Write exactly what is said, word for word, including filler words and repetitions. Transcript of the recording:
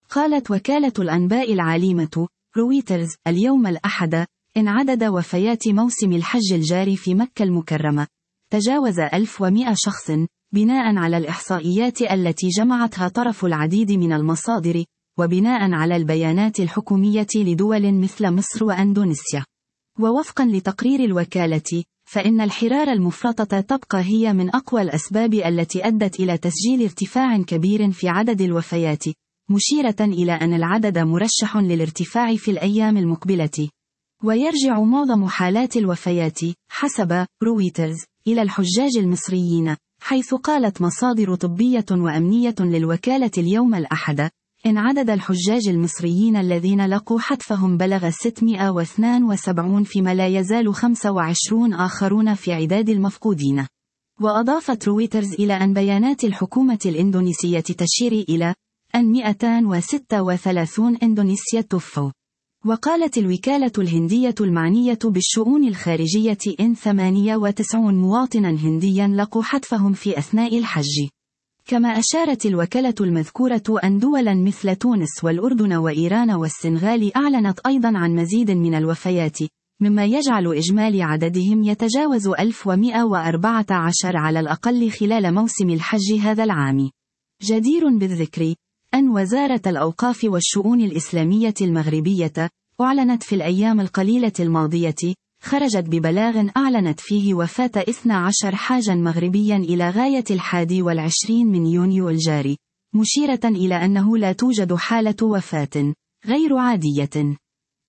قالت وكالة الأنباء العالمة رويترز اليوم الأحد إن عدد وفيات موسم الحج الجاري في مكة المكرمة تجاوز ألف ومئة شخص، بناء على الإحصائيات التي جمعتها طرف العديد من المصادر، وبناء على البيانات الحكومية لدول مثل مصر وأندونيسيا. ووفقا لتقرير الوكالة، فإن الحرار المفرطة تبقى هي من أقوى الأسباب التي أدت إلى تسجيل ارتفاع كبير في عدد الوفيات، مشيرة إلى أن العدد مرشح للارتفاع في الأيام المقبلة. ويرجع معظم حالات الوفيات حسب رويترز إلى الحجاج المصريين، حيث قالت مصادر طبية وأمنية للوكالة اليوم الأحد إن عدد الحجاج المصريين الذين لقوا حتفهم بلغ ستمئة واثنين وسبعين، فيما لا يزال خمسة وعشرين آخرون في عداد المفقودين. وأضافت رويترز إلى أن بيانات الحكومة الإندونيسية تشير إلى أن مئتين وستة وثلاثين إندونيسيا توفوا. وقالت الوكالة الهندية المعنية بالشؤون الخارجية إن ثمانية وتسعين مواطنا هنديا لقوا حتفهم في أثناء الحج. كما أشارت الوكالة المذكورة أن دولا مثل تونس والأردن وإيران والسنغال أعلنت أيضا عن مزيد من الوفيات، مما يجعل إجمالي عددهم يتجاوز ألف ومئة وأربعة عشر على الأقل خلال موسم الحج هذا العام. جدير بالذكر أن وزارة الأوقاف والشؤون الإسلامية المغربية أعلنت في الأيام القليلة الماضية خرجت ببلاغ أعلنت فيه وفاة اثني عشر حاجا مغربيا إلى غاية الحادي والعشرين من يونيو الجاري، مشيرة إلى أنه لا توجد حالة وفاة غير عادية.